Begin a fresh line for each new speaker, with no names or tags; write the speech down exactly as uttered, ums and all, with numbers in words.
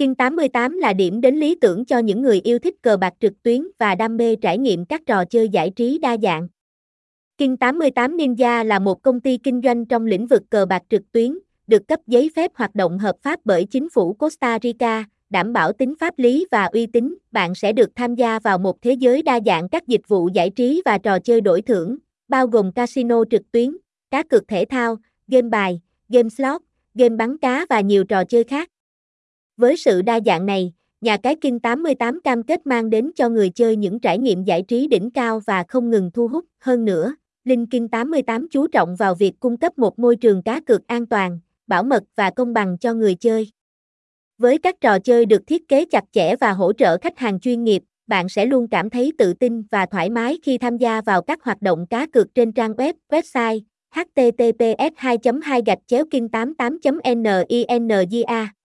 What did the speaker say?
King tám mươi tám là điểm đến lý tưởng cho những người yêu thích cờ bạc trực tuyến và đam mê trải nghiệm các trò chơi giải trí đa dạng. King tám mươi tám Ninja là một công ty kinh doanh trong lĩnh vực cờ bạc trực tuyến, được cấp giấy phép hoạt động hợp pháp bởi chính phủ Costa Rica, đảm bảo tính pháp lý và uy tín. Bạn sẽ được tham gia vào một thế giới đa dạng các dịch vụ giải trí và trò chơi đổi thưởng, bao gồm casino trực tuyến, cá cược thể thao, game bài, game slot, game bắn cá và nhiều trò chơi khác. Với sự đa dạng này, nhà cái King tám mươi tám cam kết mang đến cho người chơi những trải nghiệm giải trí đỉnh cao và không ngừng thu hút. Hơn nữa, Linh King tám mươi tám chú trọng vào việc cung cấp một môi trường cá cược an toàn, bảo mật và công bằng cho người chơi. Với các trò chơi được thiết kế chặt chẽ và hỗ trợ khách hàng chuyên nghiệp, bạn sẽ luôn cảm thấy tự tin và thoải mái khi tham gia vào các hoạt động cá cược trên trang web, website h t t p s hai chấm hai gạch chéo king tám mươi tám chấm ninja.